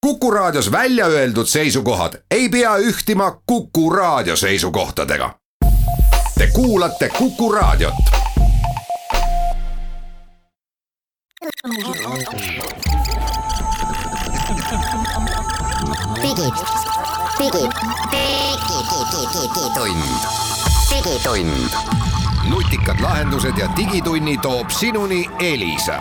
Kuku Raadios välja öeldud seisukohad ei pea ühtima Kuku Raadio seisukohtadega. Te kuulate Kuku Raadiot. Digitund. Nutikad lahendused ja digitunni toob sinuni Elisa.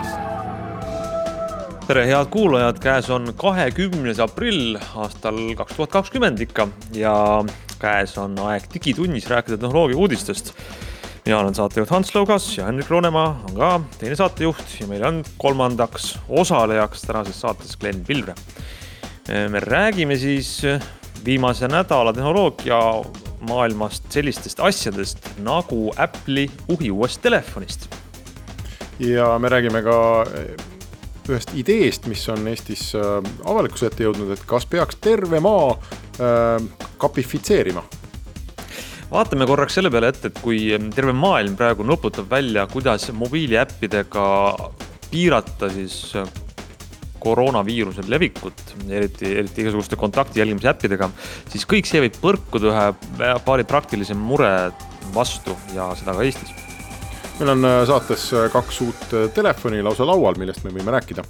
Tere, head kuulajad, käes on 20. aprill aastal 2020 ikka ja käes on aeg digitunnis rääkida tehnoloogia uudistest. Mina olen saatejuht Hans Laugas ja Henrik Roonemaa on ka teine saatejuht ja meil on kolmandaks osalejaks tänases saates Glen Pilvre. Me räägime siis viimase nädala tehnoloogia maailmast sellistest asjadest nagu Apple'i uuest telefonist. Ja me räägime ka ühest ideest, mis on Eestis avalikkuse ette jõudnud, et kas peaks terve maa kapifitseerima. Vaatame korraks selle peale ette, et kui terve maailm praegu nuputab välja, kuidas mobiiliäppidega piirata siis koroonaviiruse levikut, eriti igasuguste kontakti jälgimise äppidega, siis kõik see võib põrkuda ühe paari praktilise mure vastu ja seda ka Eestis. Meil on saates 2 uut telefoni lausa laual, millest me võime rääkida.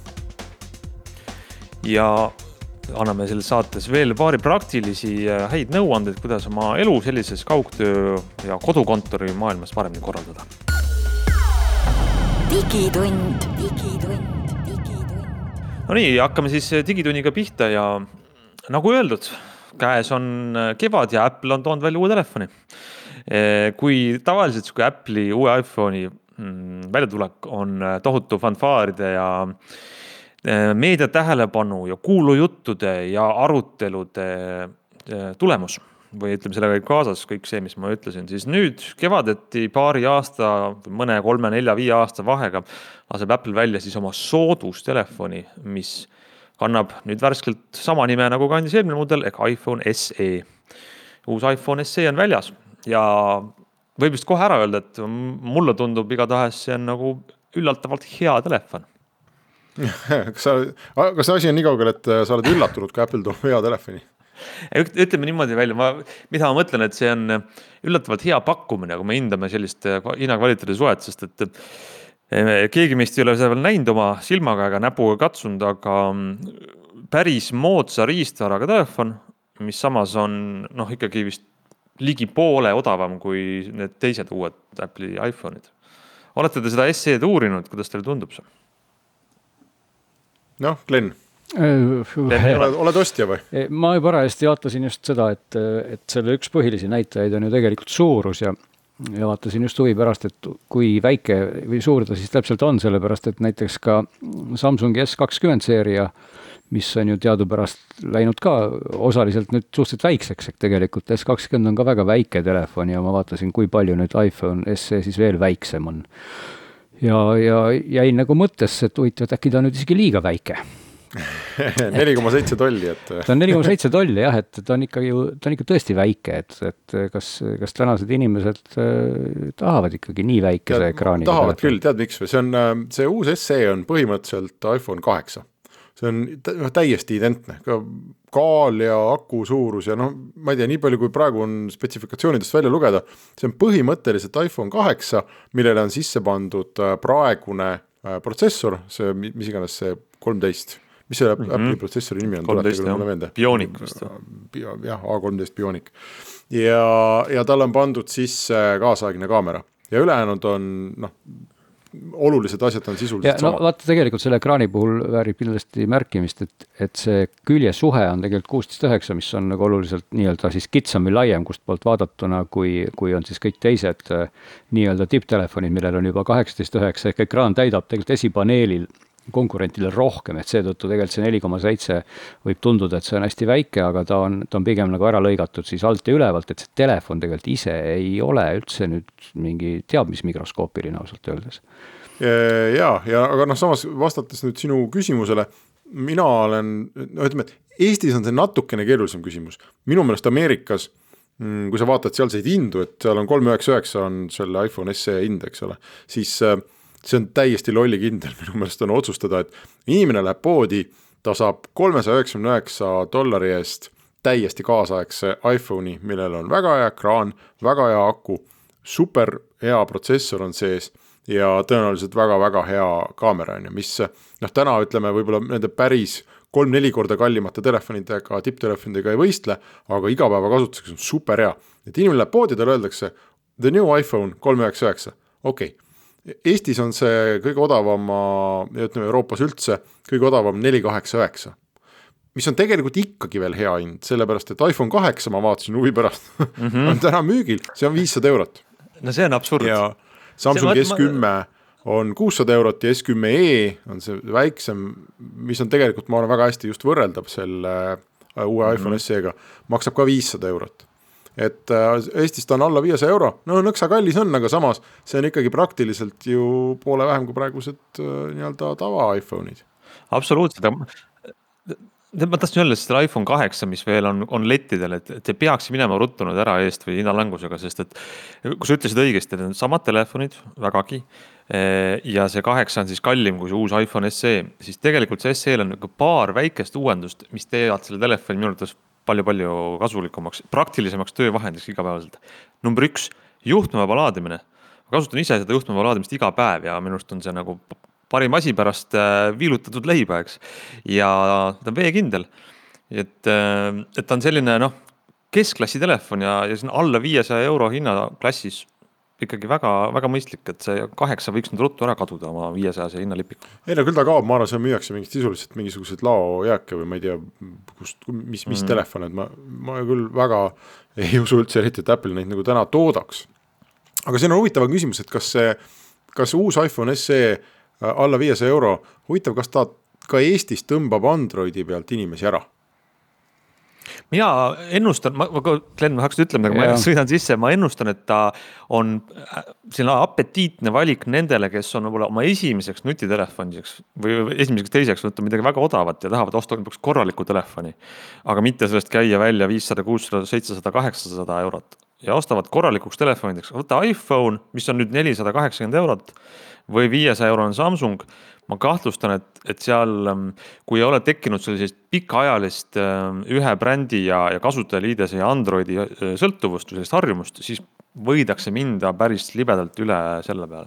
Ja anname selles saates veel paari praktilisi häid nõuandeid, kuidas oma elu sellises kaugtöö ja kodukontori maailmas paremini korraldada. Digitund. No nii, hakkame siis digitunniga pihta ja nagu öeldud, käes on kevad ja Apple on toonud välja uue telefoni. Kui tavaliselt kui Apple'i uue iPhone'i väljatulek on tohutu fanfaaride ja meedia tähelepanu ja kuulujuttude ja arutelude tulemus või ütleme sellega kaasas kõik see, mis ma ütlesin, siis nüüd kevadeti paari aasta, mõne 3, 4, 5 aasta vahega laseb Apple välja siis oma soodustelefoni, mis kannab nüüd värskelt sama nime nagu kandis eelmine mudel ehk iPhone SE. Uus iPhone SE on väljas. Ja võib vist kohe ära öelda, et mulle tundub igatahes see on nagu üllatavalt hea telefon. Kas see asi on nii kaugel, et sa oled üllatunud, kui Apple toob hea telefoni? Ütleme niimoodi välja, mida ma mõtlen, et see on üllatavalt hea pakkumine, kui me hindame sellist hinnakvaliteedi suhet, sest et keegi meist ei ole seda veel näinud oma silmaga ega näpuga katsunud, aga päris moodsa riistvaraga telefon, mis samas on ikkagi vist ligi poole odavam kui need teised uued Apple'i iPhone'id. Olete te seda SE-d uurinud, kuidas teile tundub see? Glen, oled ostja või? Ma parajasti vaatasin just seda, et selle üks põhilisi näitajaid on ju tegelikult suurus ja vaatasin just huvi pärast, et kui väike või suur ta siis täpselt on, sellepärast, et näiteks ka Samsungi S20 seeria, mis on ju teadupärast läinud ka osaliselt nüüd suhteliselt väikseks, et tegelikult S20 on ka väga väike telefon ja ma vaatasin, kui palju nüüd iPhone SE siis veel väiksem on. Ja jäin nagu mõttesse, et huvitav, äkki ta on nüüd isegi liiga väike. 4,7 tolli. Ta on 4,7 tolli, jah, et ta on ikka tõesti väike, et kas tänased inimesed tahavad ikkagi nii väikese ekraani? Tahavad küll, tead miks või? See uus SE on põhimõtteliselt iPhone 8. See on täiesti identne, kaal ja aku suurus ja ma ei tea, nii palju kui praegu on spetsifikatsioonidest välja lugeda, see on põhimõtteliselt iPhone 8, millele on sisse pandud praegune protsessor, see, mis iganes see 13, mis see Apple'i protsessori nimi on? 13, Bionic vist. Jah, A13 Bionic. Ja tal on pandud sisse kaasaegne kaamera ja ülejäänud on olulised asjad on sisuliselt sama. Vaata tegelikult selle ekraani puhul väärib kindlasti märkimist, et see külje suhe on tegelikult 16:9, mis on nagu oluliselt nii-öelda siis kitsam või laiem, kust poolt vaadatuna, kui on siis kõik teised nii-öelda tipptelefonid, millel on juba 18:9, ehk ekraan täidab tegelikult esipaneelil konkurentile rohkem, et seetõttu tegelikult see 4,7 võib tunduda, et see on hästi väike, aga ta on pigem nagu ära lõigatud siis alt ja ülevalt, et see telefon tegelikult ise ei ole üldse nüüd mingi teab mis mikroskoopiline ausalt öeldes. Aga samas vastates nüüd sinu küsimusele, mina olen, ütleme, et Eestis on see natukene keerulisem küsimus. Minu meelest Ameerikas, kui sa vaatad sealseid hindu, et seal on 399 on selle iPhone SE hind, eks ole, siis see on täiesti lolli kindel, minu meelest on otsustada, et inimene läheb poodi, ta saab $399 eest täiesti kaasaegse iPhone'i, millel on väga hea ekraan, väga hea aku, super hea protsessor on sees ja tõenäoliselt väga-väga hea kaamera on, mis täna ütleme võib-olla nende päris 3-4 korda kallimate telefonidega, tipptelefonidega ei võistle, aga igapäeva kasutuseks on super hea. Et inimene läheb poodidele, öeldakse the new iPhone 399, okei. Eestis on see kõige odavama, ja ütleme Euroopas üldse, kõige odavam 489, mis on tegelikult ikkagi veel hea hind, sellepärast, et iPhone 8 ma vaatasin huvi pärast, on täna müügil, see on €500. No see on absurd. Ja Samsung S10 on €600 ja S10e on see väiksem, mis on tegelikult, ma olen väga hästi just võrreldav selle uue iPhone SE-ga, maksab ka €500. Et Eestis ta on alla €500, no nõksa kallis on, aga samas see on ikkagi praktiliselt ju poole vähem kui praegused nii-öelda tava iPhone'id. Absoluutselt, ma tahtsin öelda selle iPhone 8, mis veel on lettidel, et see peaks minema ruttunud ära eest või hinnalangusega, sest et kui sa ütlesid õigesti, et on samad telefonid vägagi ja see 8 on siis kallim kui see uus iPhone SE, siis tegelikult see SE-l on paar väikest uuendust, mis teevad selle telefoni minu arvates palju-palju kasulikumaks, praktilisemaks töövahendiks igapäevaselt. Number 1, juhtmevaba laadimine. Ma kasutan ise seda juhtmevaba laadimist iga päev ja minust on see nagu parim asi pärast viilutatud leiba, eks. Ja ta on veekindel. Et ta on selline keskklassi telefon ja sinna alla €500 hinnaklassis ikkagi väga, väga mõistlik, et see 8 võiks nüüd ruttu ära kaduda oma 500 hinnalipiku. Ei no küll ta kaob, ma arvan, see müüakse sisuliselt mingisuguseid laojääke või ma ei tea, mis telefon, et ma küll väga ei usu üldse eriti, et Apple neid nagu täna toodaks. Aga see on huvitav küsimus, et kas uus iPhone SE alla €500, huvitav, kas ta ka Eestis tõmbab Androidi pealt inimesi ära? Mina ennustan, Glenn, ma hakkasin ütlema, aga ma sõidan sisse, ma ennustan, et ta on selline apetiitne valik nendele, kes on oma esimeseks nutitelefoniseks või esimeseks teiseks võtta midagi väga odavat ja tahavad osta korralikku telefoni, aga mitte sellest käia välja 500, 600, 700, 800 eurot ja ostavad korralikuks telefonideks. Võtta iPhone, mis on nüüd €480 või €500 on Samsung. Ma kahtlustan, et seal, kui ei ole tekkinud sellisest pikaajalist ühe brändi ja kasutajaliidese ja Androidi sõltuvust või sellist harjumust, siis võidakse minda päris libedalt üle selle peale.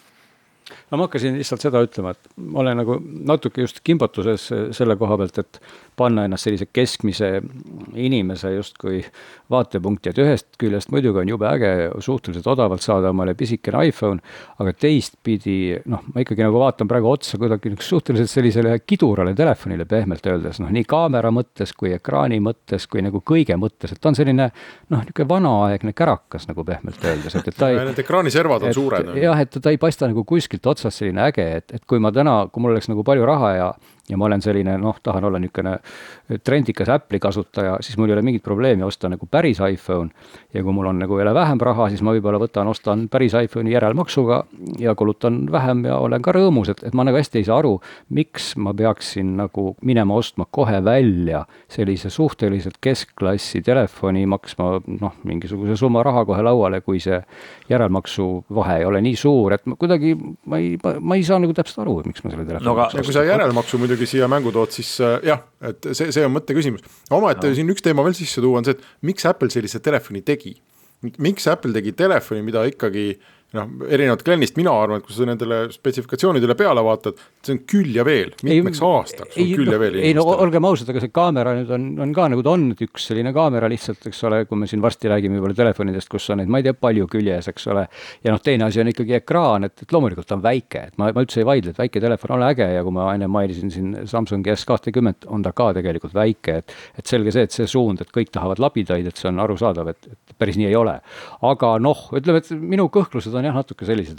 No ma hakkasin lihtsalt seda ütlema, et ma olen nagu natuke just kimbotuses selle koha pealt, et panna ennast sellise keskmise inimese justkui vaatepunkti, et ühest küljest muidugi on jube äge suhteliselt odavalt saada omale pisikene iPhone, aga teistpidi, ma ikkagi nagu vaatan praegu otsa kuidagi suhteliselt sellisele kidurale telefonile pehmelt öeldes, nii kaamera mõttes kui ekraani mõttes kui nagu kõige mõttes, et ta on selline niisugune vanaaegne kärakas nagu pehmelt öeldes, et ta need ekraaniservad on suured. Jah, et ta ei paista nagu kuskilt otsast selline äge, et kui ma täna, kui mul oleks nagu palju raha ja ma olen selline, tahan olla niisugune trendikas Apple'i kasutaja, siis mul ei ole mingit probleemi osta nagu päris iPhone ja kui mul on nagu jälle vähem raha, siis ma võib-olla ostan päris iPhone'i järelmaksuga ja kulutan vähem ja olen ka rõõmus, et ma nagu hästi ei saa aru, miks ma peaksin nagu minema ostma kohe välja sellise suhteliselt keskklassi telefoni, maksma mingisuguse summa raha kohe lauale, kui see järelmaksu vahe ei ole nii suur, et kuidagi ma ei saa nagu täpselt aru, miks ma selle telefoni ja kui sa järelmaksu muidugi siia mängu tood, siis jah, et see on mõtte küsimus. Omaette siin üks teema veel sisse tuua on see, et miks Apple sellise telefoni tegi? Miks Apple tegi telefoni, mida ikkagi erinevalt Glennist, mina arvan, et kui sa nendele spetsifikatsioonidele peale vaatad, see on küll ja veel, mitmeks aastaks on küll ja veel. Ei, olgem ausad, aga see kaamera nüüd on ka nagu ta on üks selline kaamera lihtsalt, eks ole, kui me siin varsti räägime juba telefonidest, kus on neid, ma ei tea, palju küljes, eks ole, ja teine asi on ikkagi ekraan, et loomulikult on väike, et ma üldse ei vaidle, et väike telefon on äge ja kui ma enne mainisin siin Samsung S20, on ta ka tegelikult väike, et selge see, et see suund, et kõik tahavad labidaid, et see on arusaadav, et päris nii ei ole. Aga ütleme, et minu kõhklused on jah natuke sellised,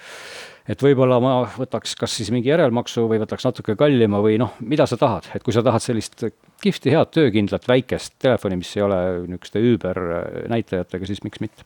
et võib-olla ma võtaks kas siis mingi järelmaksu või võtaks natuke kallima või mida sa tahad, et kui sa tahad sellist kihvti head töökindlat väikest telefoni, mis ei ole niisuguste Uber näitajatega, siis miks mitte?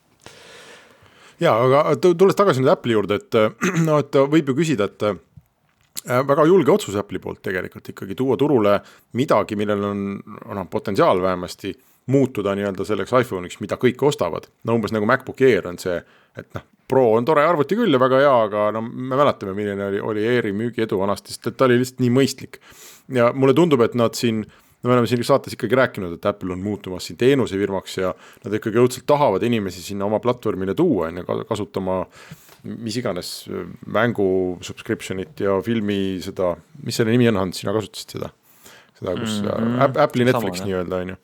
Ja, aga tulles tagasi nüüd Apple'i juurde, et võib ju küsida, et väga julge otsus Apple'i poolt tegelikult ikkagi tuua turule midagi, millel on potentsiaal vähemasti muutuda nii-öelda selleks iPhone'iks, mida kõik ostavad. Umbes nagu MacBook Air on see, et Pro on tore arvuti küll ja väga hea, aga no me mäletame, milline oli Airi müügi edu vanasti, sest ta oli lihtsalt nii mõistlik. Ja mulle tundub, et nad siin, me oleme siin saates ikkagi rääkinud, et Apple on muutumas siin teenusefirmaks ja nad ikkagi õudselt tahavad inimesi sinna oma platvormile tuua ja kasutama mis iganes mängu subscriptionit ja filmi seda, mis selle nimi on, Hans, sina kasutasid seda, kus Apple'i Netflix nii öelda on ju.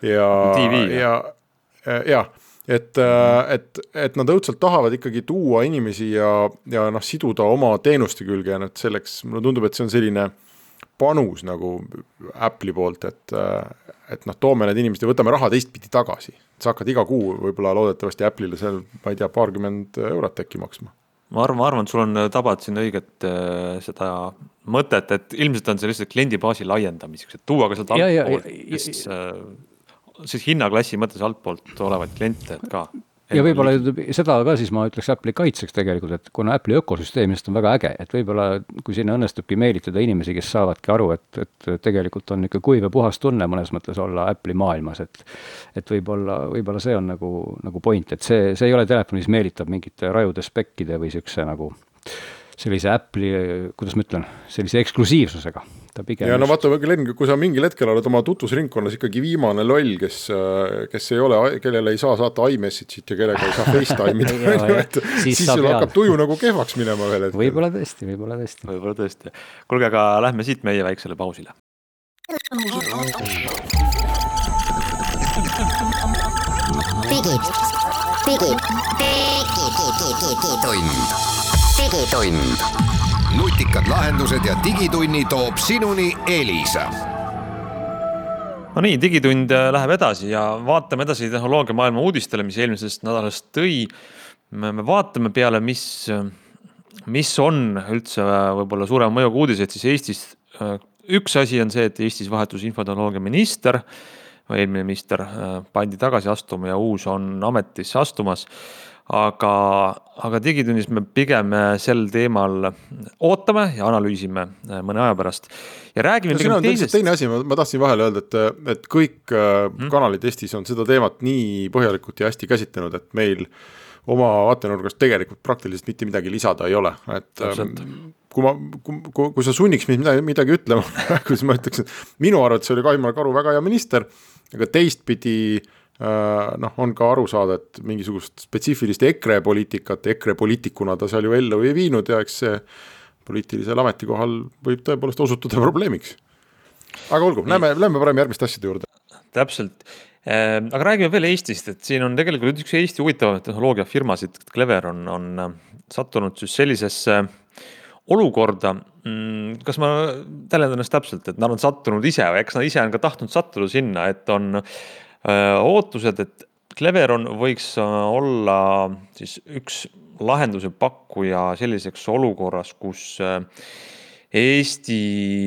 Ja et nad õudselt tahavad ikkagi tuua inimesi ja siduda oma teenuste külge ja selleks, mulle tundub, et see on selline panus nagu Apple'i poolt, et toome need inimesed ja võtame raha teistpidi tagasi. Sa hakkad iga kuu võib-olla loodetavasti Apple'ile seal, ma ei tea, paarkümmend eurot äkki maksma. Ma arvan, et sul on tabad siin õiget seda mõtet, et ilmselt on see lihtsalt kliendibaasi laiendamiseks, et tuua ka sealt altpoolt, siis hinnaklassi mõttes altpoolt olevaid kliente ka. Ja võib-olla seda ka siis ma ütleks Apple'i kaitseks tegelikult, et kuna Apple'i ökosüsteemist on väga äge, et võib-olla kui sinna õnnestubki meelitada inimesi, kes saavadki aru, et tegelikult on ikka kuiv ja puhas tunne mõnes mõttes olla Apple'i maailmas, et võib-olla see on nagu point, et see ei ole telefonis meelitab mingite rajude spekkide või siukse nagu sellise Apple'i, kuidas ma ütlen, sellise eksklusiivsusega. Ja no vaata, Glenn, kui sa mingil hetkel oled oma tutvusringkonnas ikkagi viimane loll, kes ei ole, kellele ei saa saata iMessage'it ja kellega ei saa FaceTime'id, siis sul hakkab tuju nagu kehvaks minema veel hetkel. Võib-olla tõesti. Kuulge, aga lähme siit meie väiksele pausile. Digitund. Nutikad lahendused ja digitunni toob sinuni Elisa. No nii, digitund läheb edasi ja vaatame edasi tehnoloogia maailma uudistele, mis eelmisest nädalast tõi. Me vaatame peale, mis on üldse võib-olla suurema mõjuga uudised, siis Eestis. Üks asi on see, et Eestis vahetus infotehnoloogia minister, eelmine minister pandi tagasi astuma ja uus on ametisse astumas. Aga digitunnis me pigem sel teemal ootame ja analüüsime mõne aja pärast. Ja räägime no, teisest. Teine asi, ma tahtsin vahele öelda, et kõik kanalid Eestis on seda teemat nii põhjalikult ja hästi käsitlenud, et meil oma vaatenurgast tegelikult praktiliselt mitte midagi lisada ei ole. Et, kui sa sunniks midagi ütlema, siis ma ütleks, et minu arvates oli Kaimar Karu väga hea minister, aga teistpidi on ka aru saada, et mingisugust spetsiifilist EKRE poliitikuna ta seal ju ellu ei viinud ja eks see poliitilisel ametikohal võib tõepoolest osutuda probleemiks. Aga olgu, lähme parem järgmist asjade juurde. Täpselt. Aga räägime veel Eestist, et siin on tegelikult üks Eesti huvitavaid tehnoloogiafirmasid, Clever on sattunud siis sellisesse olukorda. Kas ma tälendan ennast täpselt, et nad on sattunud ise või eks nad ise on ka tahtnud sattuda sinna, et on ootused, et Cleveron võiks olla siis üks lahenduse pakkuja selliseks olukorras, kus Eesti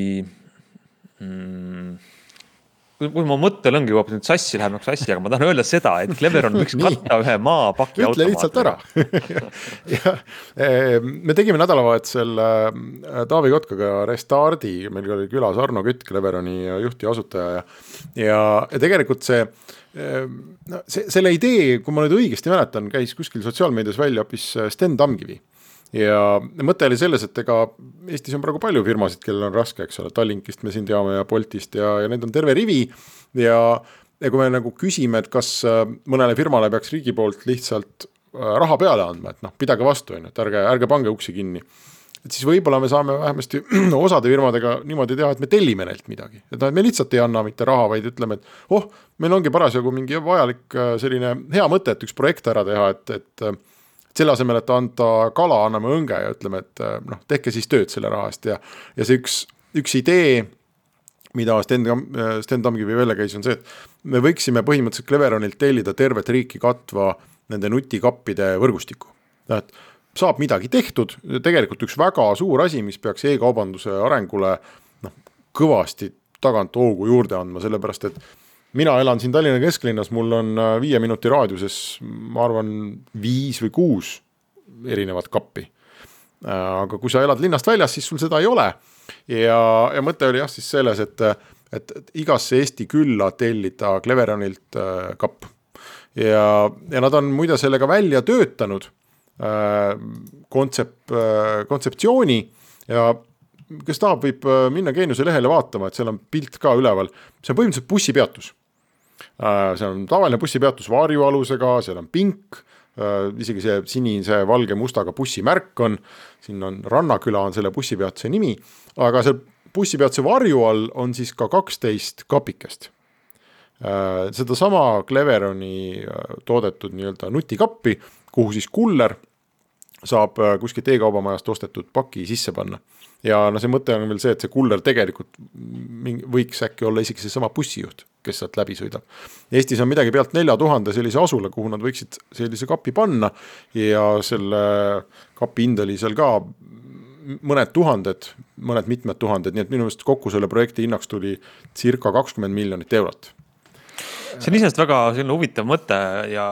kui ma mõttelõngi juba nüüd sassi läheb nagu sassi, aga ma tahan öelda seda, et Cleveron võiks katta ühe maapaki automaati. Ütle lihtsalt ära. Me tegime nädalavahetusel Taavi Kotkaga Restardi, meil oli külas Arno Kütt, Cleveroni juhti asutaja ja tegelikult selle idee, kui ma nüüd õigesti mäletan, käis kuskil sotsiaalmeedias välja hoopis Sten Tamkivi. Ja mõte oli selles, et ega Eestis on praegu palju firmasid, kellel on raske, eks ole, Tallinkist me siin teame ja Boltist ja need on terve rivi ja kui me nagu küsime, et kas mõnele firmale peaks riigi poolt lihtsalt raha peale andma, et pidage vastu, et ärge pange uksi kinni. Et siis võib-olla me saame vähemasti osade firmadega niimoodi teha, et me tellime neilt midagi. Et me lihtsalt ei anna mitte raha, vaid ütleme, et meil ongi parasjagu mingi vajalik selline hea mõte, et üks projekt ära teha, et selle asemel, et anda kala, anname õnge ja ütleme, et tehke siis tööd selle rahast ja see üks idee, mida Sten Tamkivi välja käis, on see, et me võiksime põhimõtteliselt Cleveronilt tellida tervet riiki katva nende nutikappide võrgustiku. Et saab midagi tehtud, tegelikult üks väga suur asi, mis peaks e-kaubanduse arengule kõvasti tagant hoogu juurde andma, sellepärast, et mina elan siin Tallinna kesklinnas, mul on 5 minuti raadiuses, ma arvan, 5 või 6 erinevat kappi. Aga kui sa elad linnast väljas, siis sul seda ei ole. Ja mõte oli siis selles, et igasse Eesti külla tellida Cleveronilt kapp. Ja nad on muide sellega välja töötanud kontseptsiooni ja kes tahab, võib minna Geeniuse lehele vaatama, et seal on pilt ka üleval. See on põhimõtteliselt bussipeatus. Seal on tavaline bussipeatus varjualusega, seal on pink, isegi see sinise, valge, mustaga bussimärk on, siin on Rannaküla on selle bussipeatuse nimi, aga see bussipeatuse varju all on siis ka 12 kapikest. Seda sama Cleveroni toodetud nii-öelda nutikappi, kuhu siis kuller saab kuskilt e-kaubamajast ostetud paki sisse panna. Ja no see mõte on veel see, et see kuller tegelikult võiks äkki olla isegi see sama bussijuht, kes sealt läbi sõidab. Eestis on midagi pealt 4000 sellise asule, kuhu nad võiksid sellise kapi panna ja selle kapi hind oli seal ka mõned tuhanded, mõned mitmed tuhanded, nii et minu meelest kokku selle projekti hinnaks tuli circa 20 miljonit eurot. See on isest väga selline huvitav mõte ja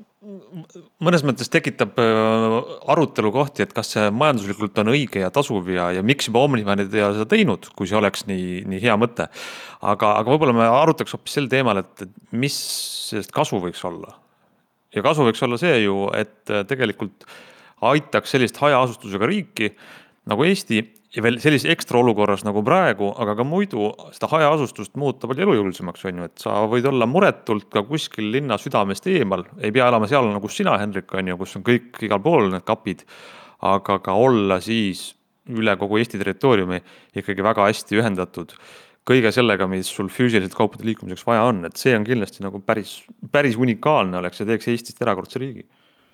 mõnes mõttes tekitab arutelu kohti, et kas see majanduslikult on õige ja tasuv ja miks juba Omnivanid ei ole seda teinud, kui see oleks nii hea mõte. Aga võib-olla me arutaks hoopis sel teemal, et mis sellest kasu võiks olla. Ja kasu võiks olla see ju, et tegelikult aitaks sellist hajaasustusega riiki nagu Eesti ja veel sellise ekstra olukorras nagu praegu, aga ka muidu seda hajaasustust muuta palju elujõulisemaks on ju, et sa võid olla muretult ka kuskil linna südamest eemal, ei pea elama seal nagu sina, Henrik, on ju, kus on kõik igal pool need kapid, aga ka olla siis üle kogu Eesti territooriumi ikkagi väga hästi ühendatud kõige sellega, mis sul füüsiliselt kaupade liikumiseks vaja on, et see on kindlasti nagu päris unikaalne oleks ja teeks Eestist erakordse riigi.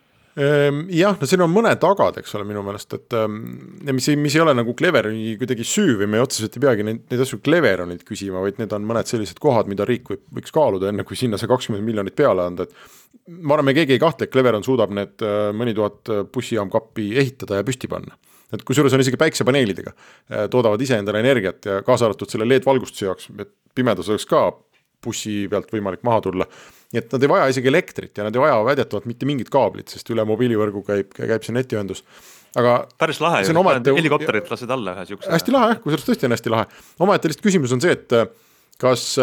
Jah, no siin on mõned tagad, eks ole, minu meelest, et mis ei ole nagu Cleveroni kuidagi süü või me otseselt ei peagi neid asju Cleveronilt küsima, vaid need on mõned sellised kohad, mida riik võiks kaaluda enne, kui sinna see 20 miljonit peale anda, et ma arvan, me keegi ei kahtle, et Cleveron suudab need mõni tuhat bussijaamkappi ehitada ja püsti panna. Et kusjuures on isegi päiksepaneelidega, toodavad ise endale energiat ja kaasa arvatud selle LED-valgustuse jaoks, et pimedus oleks ka bussi pealt võimalik maha tulla. Nii et nad ei vaja isegi elektrit ja nad ei vaja väidetavalt mitte mingit kaablit, sest üle mobiilivõrgu käib see netiühendus. Aga päris lahe, helikopterit lased alla ühe siukse. Hästi lahe, kusjuures tõesti on hästi lahe. Omaette lihtsalt küsimus on see, et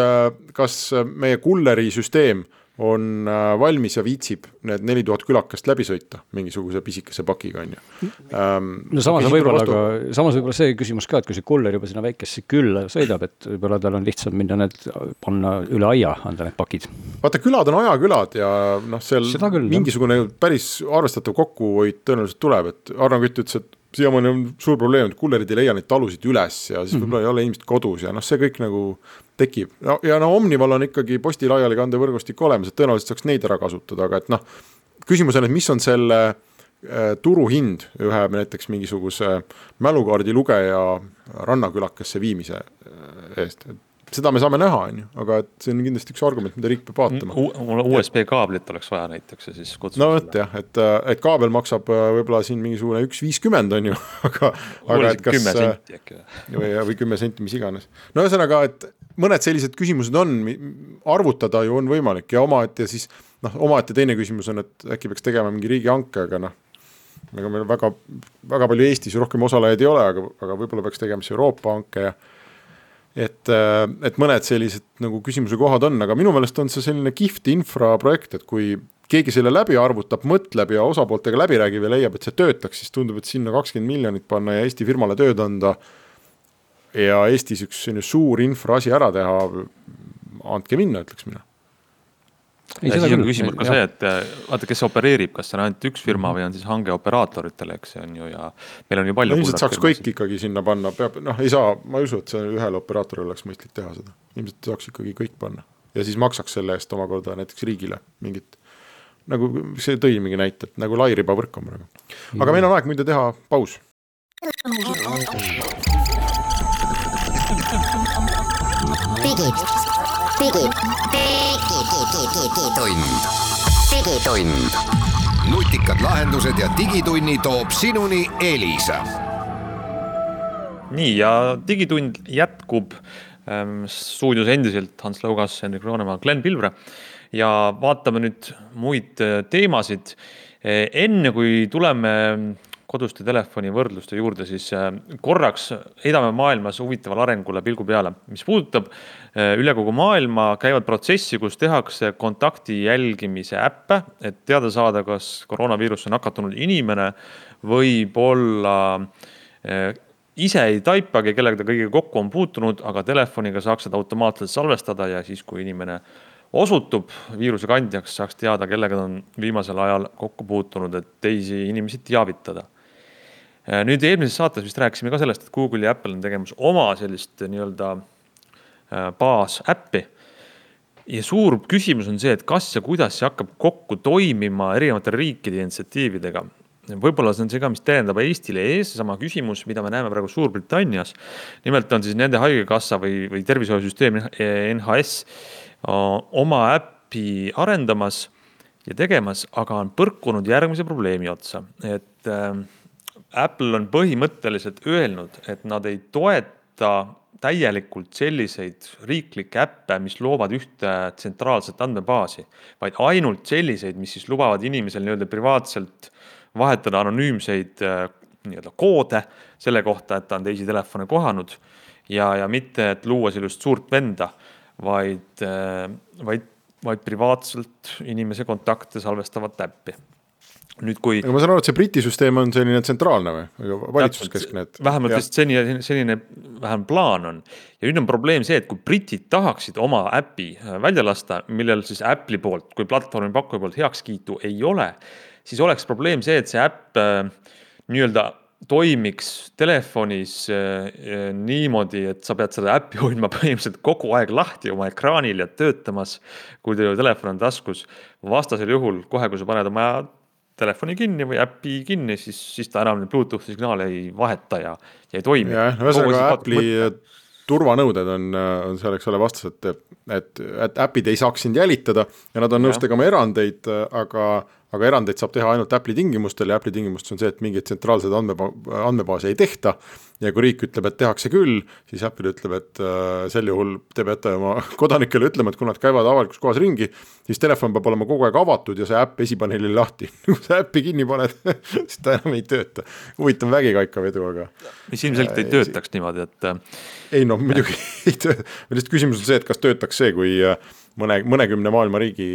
kas meie kulleri süsteem on valmis ja viitsib need 4000 külakast läbi sõita mingisuguse pisikese pakiga on ju. No samas võib-olla see küsimus ka, et kui see kuller juba sinna väikesse külla sõidab, et võib-olla tal on lihtsam minna need panna üle aia, anda need pakid. Vaata, külad on ajakülad ja seal mingisugune päris arvestatav kokkuhoid tõenäoliselt tuleb, et Arno Kütt ütles, et siiamaani on suur probleem, et kullerid ei leia neid talusid üles ja siis võib-olla ei ole inimesed kodus ja see kõik nagu tekib. Ja Omnival on ikkagi posti laiali kandev võrgustik olemas, et tõenäoliselt saaks neid ära kasutada, aga et küsimus on, et mis on selle turuhind ühe näiteks mingisuguse mälukaardi lugeja Rannakülakesse viimise eest. Seda me saame näha, aga et see on kindlasti üks argument, mida riik peab vaatama. USB-kaablit oleks vaja näiteks ja siis kutsuda. No võt jah, et kaabel maksab võib-olla siin mingisugune 1,50 on ju, aga et kas 10 senti äkki. Või 10 senti, mis iganes. No ühesõnaga, et mõned sellised küsimused on, arvutada ju on võimalik ja omaette siis, omaette teine küsimus on, et äkki peaks tegema mingi riigi hanke, aga meil väga palju Eestis rohkem osalejaid ei ole, aga võib-olla peaks tegema see Euroopa hanke ja et mõned sellised nagu küsimuse kohad on, aga minu meelest on see selline kihvt infraprojekt, et kui keegi selle läbi arvutab, mõtleb ja osapooltega läbi räägib ja leiab, et see töötaks, siis tundub, et sinna 20 miljonit panna ja Eesti firmale tööd anda ja Eestis üks suur infra asi ära teha, andke minna, ütleks mina. Ja siis on küsimus ka see, et vaata, kes opereerib, kas see on ainult üks firma või on siis hange operaatoritele, eks see on ju ja meil on ju palju ilmselt saaks kõik ikkagi sinna panna, ei saa, ma ei usu, et see ühele operaatoril oleks mõistlik teha seda, ilmselt saaks ikkagi kõik panna ja siis maksaks selle eest omakorda näiteks riigile mingit, nagu see tõi mingi näite, nagu lairiba võrk on praegu. Aga meil on aeg muide teha paus. Digitund. Nutikad lahendused ja digitunni toob sinuni Elisa. Nii ja digitund jätkub stuudios endiselt Hans Laugas, Henrik Roonemaa, Glenn Pilvre ja vaatame nüüd muid teemasid. Enne kui tuleme koduste telefoni võrdluste juurde, siis korraks heidame maailmas huvitaval arengule pilgu peale. Mis puudutab üle kogu maailma käivad protsessi, kus tehakse kontakti jälgimise äppe, et teada saada, kas koroonaviirus on nakatunud inimene, võib-olla ise ei taipagi, kellega ta kõigiga kokku on puutunud, aga telefoniga saaks seda automaatselt salvestada ja siis, kui inimene osutub viiruse kandjaks, saaks teada, kellega ta on viimasel ajal kokku puutunud, et teisi inimesi teavitada. Nüüd eelmises saates vist rääkisime ka sellest, et Google ja Apple on tegemas oma sellist nii-öelda baasäppi. Ja suur küsimus on see, et kas ja kuidas see hakkab kokku toimima erinevate riikide initsiatiividega. Võib-olla see on see ka, mis tähendab Eestile ees, sama küsimus, mida me näeme praegu Suurbritannias. Nimelt on siis nende haigekassa või tervishoiusüsteem NHS oma äppi arendamas ja tegemas, aga on põrkunud järgmise probleemi otsa. Et Apple on põhimõtteliselt öelnud, et nad ei toeta täielikult selliseid riiklikke äppe, mis loovad ühte tsentraalset andmebaasi, vaid ainult selliseid, mis siis lubavad inimesel nii-öelda privaatselt vahetada anonüümseid nii-öelda koode selle kohta, et ta on teisi telefone kohanud ja mitte, et luua sellist suurt venda, vaid privaatselt inimese kontakte salvestavat äppi. Nüüd, kui... Aga ma saan aru, et see Briti süsteem on selline tsentraalne või? Valitsuskeskne? Vähemalt vist selline vähem plaan on. Ja nüüd on probleem see, et kui britid tahaksid oma äppi välja lasta, millel siis Apple'i poolt, kui platvormi pakkuja poolt heakskiitu ei ole, siis oleks probleem see, et see äpp nii-öelda toimiks telefonis niimoodi, et sa pead selle äppi hoidma põhimõtteliselt kogu aeg lahti oma ekraanil ja töötamas, kui teil telefon on taskus. Vastasel juhul, kohe kui sa paned oma telefoni kinni või äppi kinni, siis ta enam Bluetooth signaale ei vaheta ja ei toimi. Ühesõnaga Apple'i turvanõuded on selleks ole vastas, et äpid ei saaks sind jälitada ja nad on nõus tegema erandeid, aga erandeid saab teha ainult Apple'i tingimustel ja Apple'i tingimustel on see, et mingid tsentraalsed andmebaasi ei tehta ja kui riik ütleb, et tehakse küll, siis Apple ütleb, et sel juhul te peate oma kodanikele ütlema, et kui nad käivad avalikus kohas ringi, siis telefon peab olema kogu aeg avatud ja see äpp esipaneelil lahti. Kui sa äppi kinni paned, siis ta enam ei tööta. Huvitav vägikaikav edu, aga... Mis ilmselt ei töötaks niimoodi, et... Ei no, muidugi ei tööta. Lihtsalt küsimus on see, et kas töötaks see, kui mõnekümne maailma riigi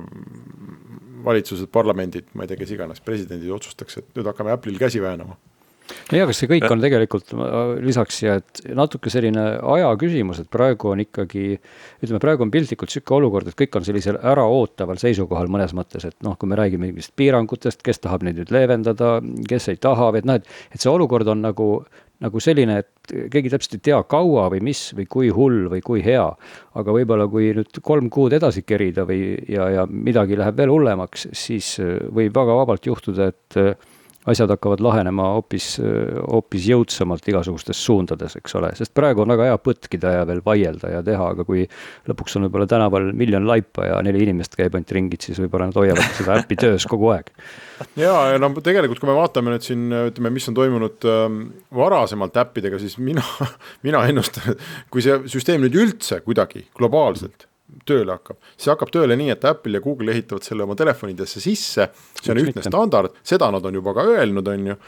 valitsused, parlamendid, ma ei tea, kes iganes, presidendid otsustaks, et nüüd hakkame Apple'il käsi väänama. No ja kas see kõik on tegelikult lisaks ja et natuke selline aja küsimus, et praegu on ikkagi, ütleme, praegu on piltlikult selline olukord, et kõik on sellisel ära ootaval seisukohal mõnes mõttes, et noh, kui me räägime mingist piirangutest, kes tahab neid nüüd leevendada, kes ei taha, et see olukord on nagu selline, et keegi täpselt ei tea kaua või mis või kui hull või kui hea, aga võib-olla kui nüüd 3 kuud edasi kerida ja midagi läheb veel hullemaks, siis võib väga vabalt juhtuda, et asjad hakkavad lahenema hoopis jõudsamalt igasugustes suundades, eks ole, sest praegu on väga hea põtkida ja veel vaielda ja teha, aga kui lõpuks on võib-olla tänaval 1 miljon laipa ja 4 inimest käib ainult ringid, siis võib-olla nad hoiavad seda äppi töös kogu aeg. Ja no tegelikult, kui me vaatame nüüd siin, ütleme, mis on toimunud varasemalt äppidega, siis mina ennustan, kui see süsteem nüüd üldse kuidagi globaalselt tööle hakkab. See hakkab tööle nii, et Apple ja Google ehitavad selle oma telefonidesse sisse, see on ühtne standard, seda nad on juba ka öelnud, on ju,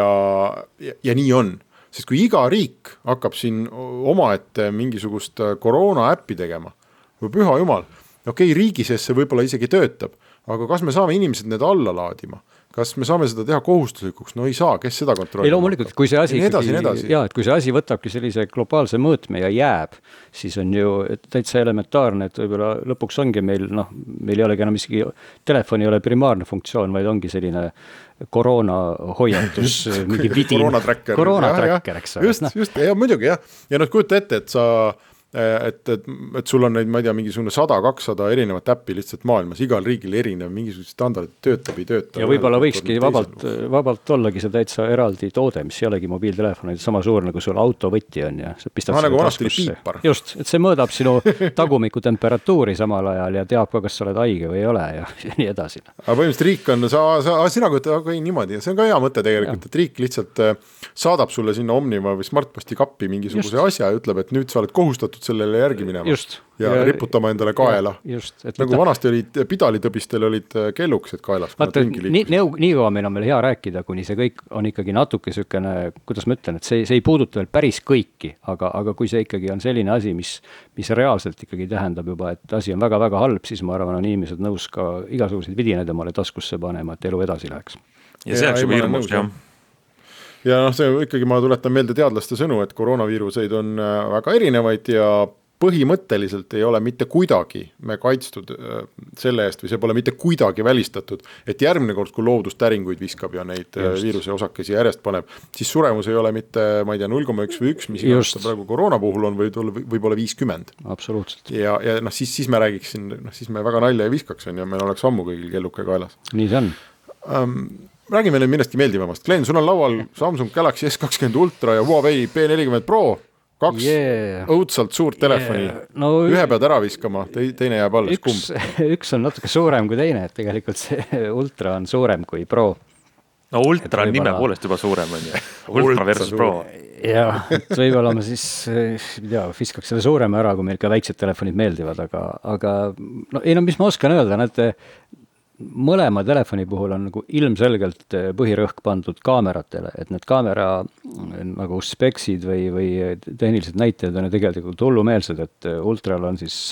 ja nii on. Sest kui iga riik hakkab siin omaette mingisugust koroona äppi tegema, või püha jumal, okei, riigi sees see võib-olla isegi töötab, aga kas me saame inimesed need alla laadima? Kas me saame seda teha kohustuslikuks? No ei saa, kes seda kontrollib? Ei loomulikult, kui see asi et kui see asi võtabki sellise globaalse mõõtme ja jääb, siis on ju täitsa elementaarne, et võib-olla lõpuks ongi meil ei olegi enam isegi, telefon ei ole primaarne funktsioon, vaid ongi selline koroonahoiatus, mingi vidin. Koroonatracker, eks ole. Just, ja muidugi jah. Ja kujuta ette, et sa et sul on neid, ma ei tea, mingisugune 100-200 erinevat äppi lihtsalt maailmas, igal riigil erinev mingisugused standardid töötab, ei tööta. Ja võib-olla võikski vabalt ollagi see täitsa eraldi toode, mis ei olegi mobiiltelefon, sama suur nagu sul autovõtti on ja sa pistad nagu taskusse. Just, et see mõõdab sinu tagumiku temperatuuri samal ajal ja teab ka, kas sa oled haige või ei ole ja nii edasi. Aga põhimõtteliselt riik on, sina kui aga ei niimoodi, see on ka hea mõte tegelikult, et riik lihtsalt saadab sulle sinna Omniva või Smartposti kappi mingisuguse asja ja ütleb, et nüüd sa oled kohustatud jooksnud sellele järgi minema just. Ja riputama endale kaela. Just, nagu vanasti olid pidalitõbistel olid kellukesed kaelas. Vaata, nii kaua meil on veel hea rääkida, kuni see kõik on ikkagi natuke sükene, kuidas ma ütlen, et see ei puuduta veel päris kõiki, aga kui see ikkagi on selline asi, mis reaalselt ikkagi tähendab juba, et asi on väga-väga halb, siis ma arvan, on inimesed nõus ka igasuguseid vidinaid emale taskusse panema, et elu edasi läheks. Ja see oleks juba ilmus, jah. Ja see ikkagi ma tuletan meelde teadlaste sõnu, et koroonaviiruseid on väga erinevaid ja põhimõtteliselt ei ole mitte kuidagi me kaitstud selle eest või see pole mitte kuidagi välistatud, et järgmine kord, kui loodus täringuid viskab ja neid viiruse osakesi järjest paneb, siis suremus ei ole mitte, ma ei tea, 0,1 või 1, mis praegu koroona puhul on, võib-olla 50. Absoluutselt. Ja siis me räägiksin, siis me väga nalja ei viskaks, ja meil oleks ammu kõigil kelluke kaelas. Nii see on. Räägime nüüd millestki meeldivamast. Glenn, sul on laual Samsung Galaxy S20 Ultra ja Huawei P40 Pro. 2 õudsalt suurt telefoni. No, ühe pead ära viskama, teine jääb alles. Üks on natuke suurem kui teine, et tegelikult see Ultra on suurem kui Pro. No Ultra on nime poolest juba suurem on ju. Ultra versus Pro. Ja, et võib-olla ma siis viskaks selle suurema ära, kui meil ka väiksed telefonid meeldivad, aga mis ma oskan öelda, mõlema telefoni puhul on nagu ilmselgelt põhirõhk pandud kaameratele, et need kaamera nagu speksid või tehnilised näitajad on tegelikult hullumeelsed, et Ultral on siis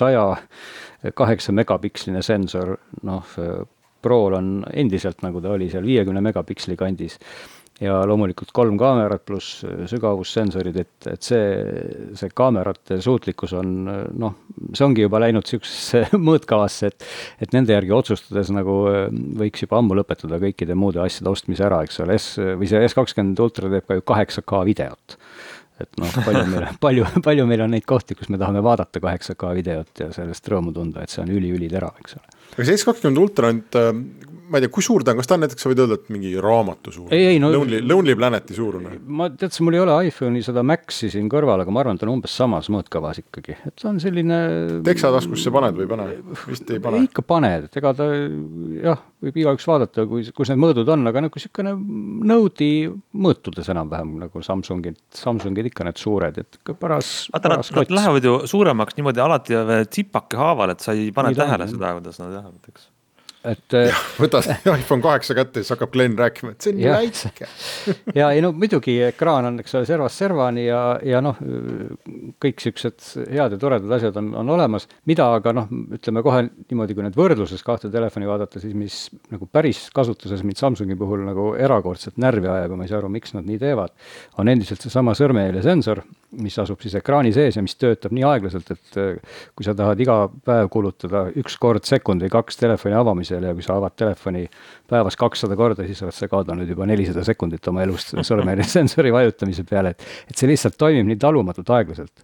108 megapiksline sensor, Prool on endiselt nagu ta oli seal 50 megapiksli kandis ja loomulikult 3 kaamerat pluss sügavussensorid, et see kaamerate suutlikkus on, see ongi juba läinud sellisesse mõõtkavasse, et nende järgi otsustades nagu võiks juba ammu lõpetada kõikide muude asjade ostmise ära, eks ole, see S20 Ultra teeb ka ju 8K videot. Et palju meil on neid kohti, kus me tahame vaadata 8K videot ja sellest rõõmu tunda, et see on üli terav, eks ole. Aga see S20 Ultra on, ma ei tea, kui suur ta on, kas ta on näiteks, sa võid öelda, et mingi raamatu suur? Lonely Planeti suurune? Ma tead, mul ei ole iPhone'i seda Maxi siin kõrval, aga ma arvan, et on umbes samas mõõtkavas ikkagi. Et on selline... Teksataskusse paned või pane? Vist ei pane? Ikka paned, et ega ta, võib igaüks vaadata, kus need mõõdud on, aga nagu sükene nõudi mõõtudes enam-vähem nagu Samsungid ikka need suured, et paras nad lähevad ju suuremaks niimoodi alati tsipake haaval, et sa ei pane tähele seda, kuidas nad lähevad, eks. Võtad iPhone 8 kätte ja siis hakkab Glenn rääkima, et see on nii väike. Muidugi ekraan on servast servani ja kõik siuksed head ja toredad asjad on olemas, mida aga ütleme kohe niimoodi, kui need võrdluses kahte telefoni vaadata, siis mis nagu päris kasutuses mind Samsungi puhul nagu erakordselt närvi ajab ja ma ei saa aru, miks nad nii teevad, on endiselt see sama sõrmejälje sensor, mis asub siis ekraani sees ja mis töötab nii aeglaselt, et kui sa tahad iga päev kulutada 1 kord sekund või 2 telefoni avamisel ja kui sa avad telefoni päevas 200 korda, siis oled sa kaotanud juba 400 sekundit oma elust sõrmejälje sensori vajutamise peale, et see lihtsalt toimib nii talumatult aeglaselt.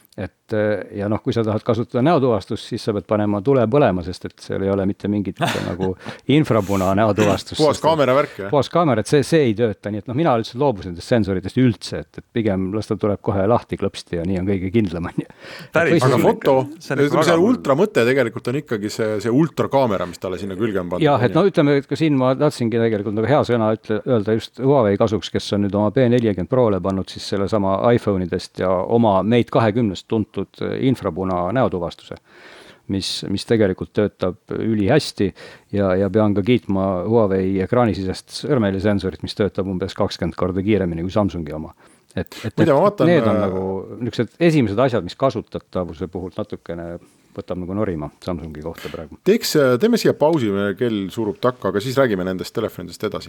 Ja kui sa tahad kasutada näotuvastust, siis sa pead panema tule põlema, sest et seal ei ole mitte mingit nagu infrapuna näotuvastust. Puhas kaamera värk, jah? Puhas kaamera, et see ei tööta, nii et mina üldse loobusin nendest sensoritest üldse, et pigem las ta tuleb kohe lahti klõpsti ja nii on kõige kindlam. Aga foto, see ultra mõte tegelikult on ikkagi see ultrakaamera, mis talle sinna külge on pandud. Jah, et ütleme, et ka siin ma tahtsingi tegelikult nagu hea sõna öelda just Huawei kasuks, kes on nüüd oma P40 Prole pannud siis selle sama iPhone'idest ja oma Mate 20 tuntud infrapuna näotuvastuse, mis tegelikult töötab ülihästi ja pean ka kiitma Huawei ekraanisisest sõrmejälje sensorit, mis töötab umbes 20 korda kiiremini kui Samsungi oma. Et need on nagu niisugused esimesed asjad, mis kasutatavuse puhul natukene võtab nagu norima Samsungi kohta praegu. Teeme siia pausi, kell surub takka, aga siis räägime nendest telefonidest edasi.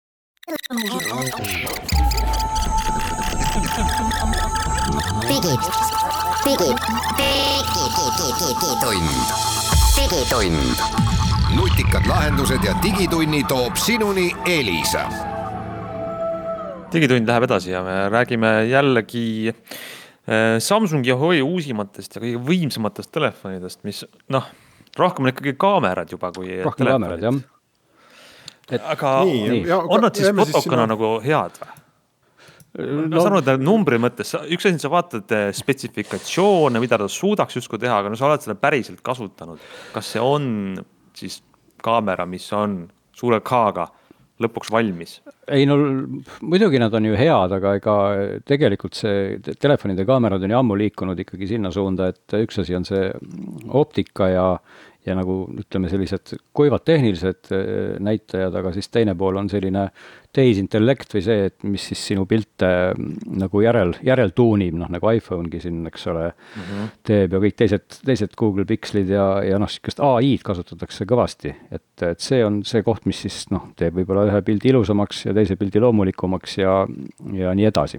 Digitund. Nutikad lahendused ja digitunni toob sinuni Elisa. Digitund läheb edasi ja me räägime jällegi Samsungi ja Huawei uusimatest ja kõige võimsamatest telefonidest, mis rohkem on ikkagi kaamerad juba kui rohkem telefonid. Kaamerad, jah. Aga on nad siis fotokana nagu head või? Ma saan aru, numbri mõttes, üks asi, sa vaatad spetsifikatsioone, mida ta suudaks justkui teha, aga sa oled seda päriselt kasutanud. Kas see on siis kaamera, mis on suure K-ga lõpuks valmis? Ei no muidugi nad on ju head, aga ega tegelikult see telefonide kaamerad on ju ammu liikunud ikkagi sinna suunda, et üks asi on see optika ja nagu ütleme sellised kuivad tehnilised näitajad, aga siis teine pool on selline tehisintellekt või see, et mis siis sinu pilte nagu järel tuunib, noh nagu iPhone'gi siin, eks ole, teeb ja kõik teised Google Pixelid ja noh, siukest AI-d kasutatakse kõvasti, et see on see koht, mis siis noh, teeb võib-olla ühe pildi ilusamaks ja teise pildi loomulikumaks ja nii edasi.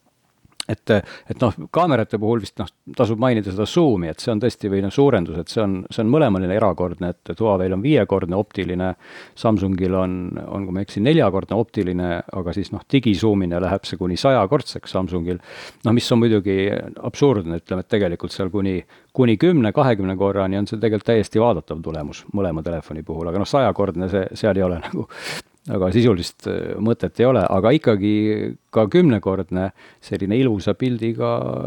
Et noh, kaamerate puhul vist noh, tasub mainida seda zoom'i, et see on tõesti või noh, suurendus, et see on mõlemaline erakordne, et Huawei'l on 5-kordne optiline, Samsungil on kui ma eksin 4-kordne optiline, aga siis noh, digizoomine läheb see kuni 100-kordseks Samsungil, noh, mis on muidugi absurdne, ütleme, et tegelikult seal kuni 10-20 korrani on see tegelikult täiesti vaadatav tulemus mõlema telefoni puhul, aga noh, 100-kordne seal ei ole nagu aga sisulist mõtet ei ole, aga ikkagi ka 10-kordne selline ilusa pildiga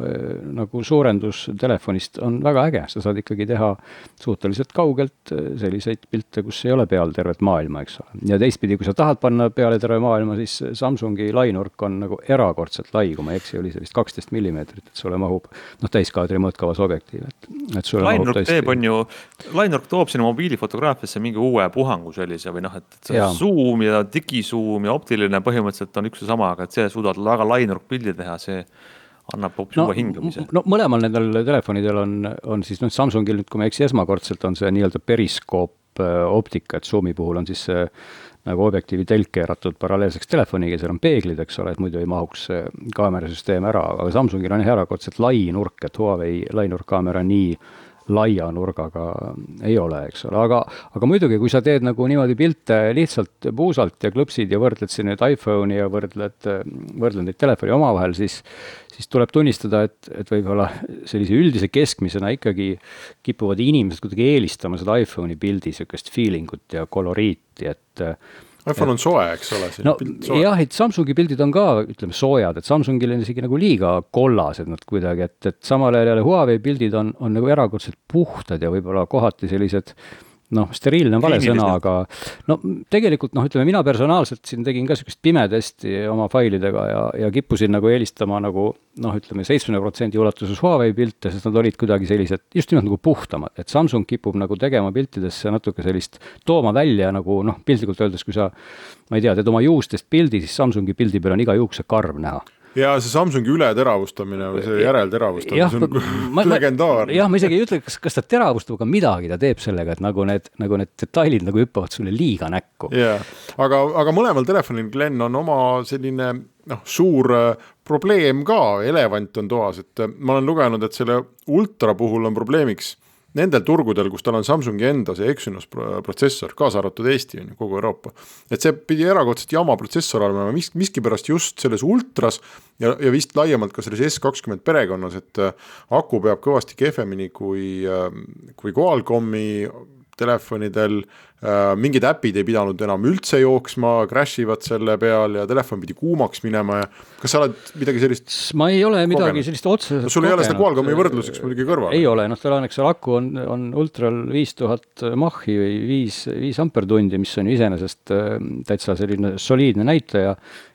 nagu suurendus telefonist on väga äge, sa saad ikkagi teha suhteliselt kaugelt selliseid pilte, kus ei ole peal tervet maailma, eks ole. Ja teistpidi, kui sa tahad panna peale terve maailma, siis Samsungi lainurk on nagu erakordselt lai, kui ma ei eksi, oli see vist 12 millimeetrit, et sulle mahub noh, täiskaadri mõõtkavas objektiiv, et sulle lainurk teeb on ju, lainurk toob sinna mobiilifotograafiasse mingi uue puhangu sellise või noh, et zoom ja digizoom ja optiline põhimõtteliselt on üks ja sama, aga et see suudavad väga lainurk pildi teha, see annab hoopis uue hingamise. No mõlemal nendel telefonidel on siis nüüd Samsungil nüüd, kui ma eksi esmakordselt, on see nii-öelda periskoop optika, et zoomi puhul on siis nagu objektiivi telk keeratud paralleelseks telefoniga, seal on peeglid, eks ole, et muidu ei mahuks kaamerasüsteem ära, aga Samsungil on erakordselt lai nurk, et Huawei lainurkkaamera nii laia nurgaga ei ole, eks ole, aga muidugi, kui sa teed nagu niimoodi pilte lihtsalt puusalt ja klõpsid ja võrdled siin nüüd iPhone'i ja võrdled neid telefoni omavahel, siis tuleb tunnistada, et võib-olla sellise üldise keskmisena ikkagi kipuvad inimesed kuidagi eelistama seda iPhone'i pildi, sükest feelingut ja koloriiti, et iPhone on soe, eks ole. No jah, et Samsungi pildid on ka, ütleme, soojad, et Samsungil on isegi nagu liiga kollased nad kuidagi, et samal ajal Huawei pildid on nagu erakordselt puhtad ja võib-olla kohati sellised noh, steriilne on vale sõna, aga no tegelikult noh, ütleme, mina personaalselt siin tegin ka sükest pimetesti oma failidega ja kippusin nagu eelistama nagu noh, ütleme 70% ulatuses Huawei pilte, sest nad olid kuidagi sellised just nimelt nagu puhtamad, et Samsung kipub nagu tegema piltidesse natuke sellist tooma välja nagu noh, piltlikult öeldes, kui sa ma ei tea, teed oma juustest pildi, siis Samsungi pildi peal on iga juukse karv näha. Ja see Samsungi ületeravustamine või see järelteravustamine, see on legendaarne. Jah, ma isegi ei ütle, kas ta teravustab, aga midagi ta teeb sellega, et nagu need detailid nagu hüppavad sulle liiga näkku. Yeah. Aga mõlemal telefonil, Glenn, on oma selline suur probleem ka, elevant on toas, et ma olen lugenud, et selle Ultra puhul on probleemiks nendel turgudel, kus tal on Samsungi enda see Exynos protsessor, kaasa arvatud Eesti on kogu Euroopa. Et see pidi erakordselt jama protsessor olema miskipärast just selles Ultras ja vist laiemalt ka selles S20 perekonnas, et aku peab kõvasti kehvemini kui Qualcommi telefonidel, mingid äpid ei pidanud enam üldse jooksma, crashivad selle peal ja telefon pidi kuumaks minema ja kas sa oled midagi sellist ma ei ole midagi sellist otseselt sul ei ole seda Qualcommi võrdluseks muidugi kõrval? Ei ole, tal on, eks aku on Ultral 5000 mahhi või 5 ampertundi, mis on ju iseenesest täitsa selline soliidne näitaja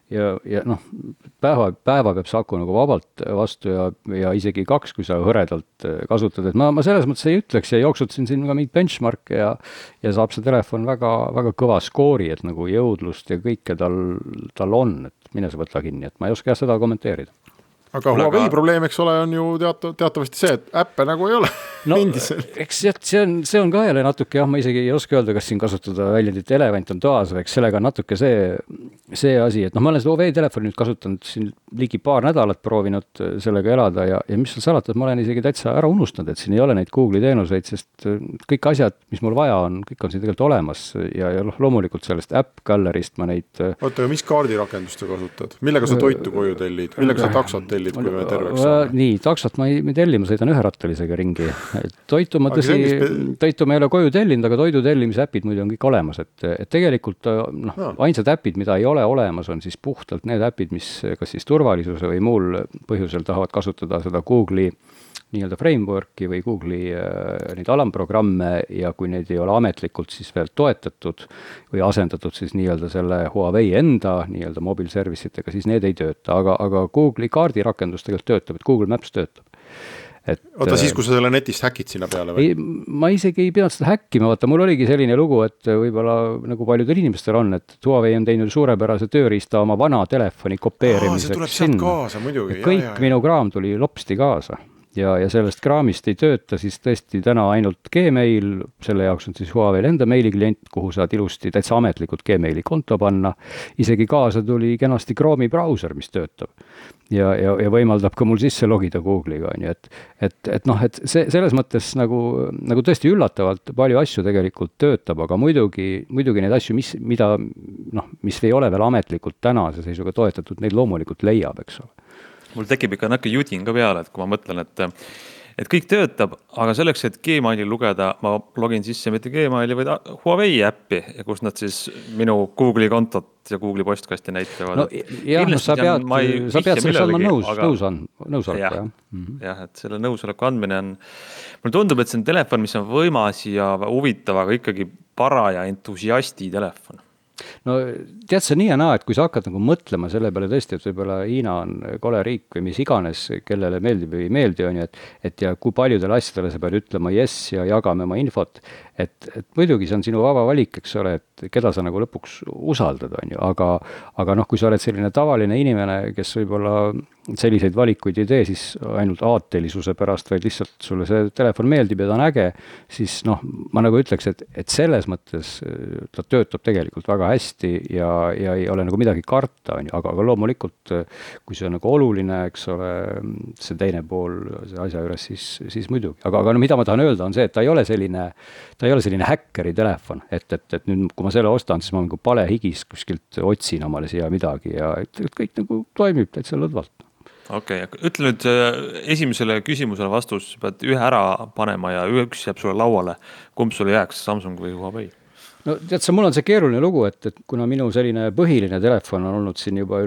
ja noh, päeva peab see aku nagu vabalt vastu ja isegi 2, kui sa hõredalt kasutad, et ma selles mõttes ei ütleks ja jooksutasin siin ka mingit benchmarke ja saab see telefon väga, väga kõva skoori, et nagu jõudlust ja kõike tal on, et mine sa võtta kinni, et ma ei oska seda kommenteerida. Aga Huawei probleem, eks ole, on ju teatavasti see, et äppe nagu ei ole. No, eks see on ka jälle natuke, jah, ma isegi ei oska öelda, kas siin kasutada väljendit elevant on toas, eks sellega natuke see asi, et noh, ma olen seda Huawei telefoni nüüd kasutanud siin ligi paar nädalat proovinud sellega elada ja mis seal salatud, ma olen isegi täitsa ära unustanud, et siin ei ole neid Google'i teenuseid, sest kõik asjad, mis mul vaja on, kõik on siin tegelikult olemas ja loomulikult sellest App Gallery'st ma neid Oota, mis kaardirakendust sa kasutad? Millega sa toitu koju tellid? Millega sa taksot tellid? Nii, taksot ma ei telli, ma sõidan üherattalisega ringi. Toitu ma tõsi, toitu ma ei ole koju tellinud, aga toidu tellimise äpid muidu on kõik olemas, et tegelikult ainsad äpid, mida ei ole olemas, on siis puhtalt need äpid, mis kas siis turvalisuse või muul põhjusel tahavad kasutada seda Google'i nii-öelda framework'i või Google'i neid alamprogramme ja kui neid ei ole ametlikult siis veel toetatud või asendatud siis nii-öelda selle Huawei enda nii-öelda mobile service itega, siis need ei tööta, aga Google'i kaardirakendus tegelikult töötab, et Google Maps töötab. Oota, siis kui sa selle netist häkid sinna peale või? Ma isegi ei pidanud seda häkkima, vaata, mul oligi selline lugu, et võib-olla nagu paljudel inimestel on, et Huawei on teinud suurepärase tööriista oma vana telefoni kopeerimiseks. See tuleb sealt kaasa muidugi. Kõik minu kraam tuli lopsti kaasa ja sellest kraamist ei tööta siis tõesti täna ainult Gmail, selle jaoks on siis Huawei enda meiliklient, kuhu saad ilusti täitsa ametlikult Gmaili konto panna. Isegi kaasa tuli kenasti Chrome'i brauser, mis töötab. Ja võimaldab ka mul sisse logida Google'iga, on ju, et selles mõttes nagu tõesti üllatavalt palju asju tegelikult töötab, aga muidugi neid asju, mis ei ole veel ametlikult tänase seisuga toetatud, neid loomulikult leiab, eks ole. Mul tekib ikka näkke judin ka peale, et kui ma mõtlen, et kõik töötab, aga selleks, et Gmaili lugeda, ma login sisse mitte Gmaili, vaid Huawei äppi, kus nad siis minu Google'i kontot ja Google'i postkasti näitavad. No jah, sa pead selleks andma nõusoleku, jah. Jah, et selle nõusoleku andmine on, mulle tundub, et see on telefon, mis on võimas ja huvitav, aga ikkagi paraja entusiasti telefon. No tead sa nii ja naa, et kui sa hakkad nagu mõtlema selle peale tõesti, et võib-olla Hiina on kole riik või mis iganes, kellele meeldib või ei meeldi, on ju, et ja kui paljudele asjadele sa pead ütlema yes ja jagame oma infot, et muidugi see on sinu vaba valik, eks ole, et keda sa nagu lõpuks usaldad, on ju, aga kui sa oled selline tavaline inimene, kes võib-olla selliseid valikuid ei tee, siis ainult aatelisuse pärast, vaid lihtsalt sulle see telefon meeldib ja ta on äge, siis ma nagu ütleks, et selles mõttes ta töötab tegelikult väga hästi ja ei ole nagu midagi karta, on ju, aga loomulikult, kui see on nagu oluline, eks ole, see teine pool see asja juures, siis muidugi. Aga mida ma tahan öelda, on see, et ta ei ole selline häkkeri telefon, et nüüd, kui ma selle ostan, siis ma nagu palehigis kuskilt otsin omale siia midagi ja kõik nagu toimib täitsa lõdvalt. Okei, ütle nüüd esimesele küsimusele vastus, pead ühe ära panema ja üks jääb sulle lauale. Kumb sulle jääks, Samsung või Huawei? No tead sa, mul on see keeruline lugu, et kuna minu selline põhiline telefon on olnud siin juba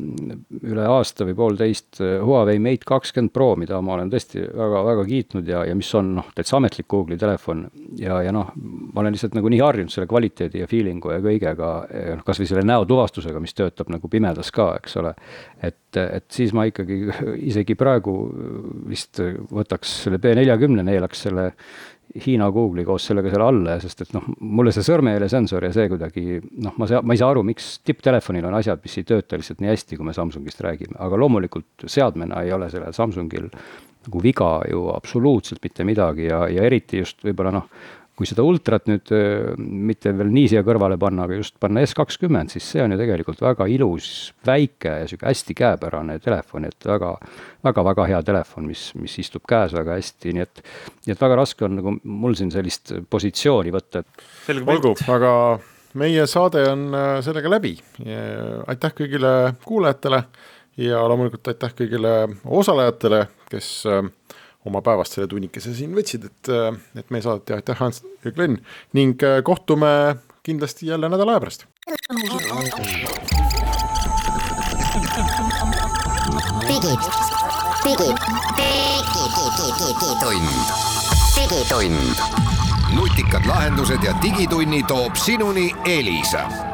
üle aasta või poolteist Huawei Mate 20 Pro, mida ma olen tõesti väga, väga kiitnud ja mis on täitsa ametlik Google'i telefon ja ma olen lihtsalt nagu nii harjunud selle kvaliteedi ja feelingu ja kõigega, kas või selle näotuvastusega, mis töötab nagu pimedas ka, eks ole, et siis ma ikkagi isegi praegu vist võtaks selle B40, neelaks selle Hiina Google'i koos sellega selle alla, sest et mulle see sõrmeheele sensor ja see kuidagi, ma ei saa aru, miks tipptelefonil on asjad, mis ei tööta lihtsalt nii hästi, kui me Samsungist räägime, aga loomulikult seadmena ei ole sellel Samsungil nagu viga ju absoluutselt mitte midagi ja eriti just võib-olla kui seda ultrat nüüd mitte veel nii siia kõrvale panna, aga just panna S20, siis see on ju tegelikult väga ilus, väike ja selline hästi käepärane telefon, et väga hea telefon, mis istub käes väga hästi, nii et väga raske on nagu mul siin sellist positsiooni võtta. Olgu, aga meie saade on sellega läbi. Aitäh kõigile kuulajatele ja loomulikult aitäh kõigile osalejatele, kes oma päevast selle tunnikese siin võtsid, et me saadeti aitäh Hans ja Glenn ning kohtume kindlasti jälle nädala aja pärast. Digitund. Nutikad lahendused ja digitunni toob sinuni Elisa.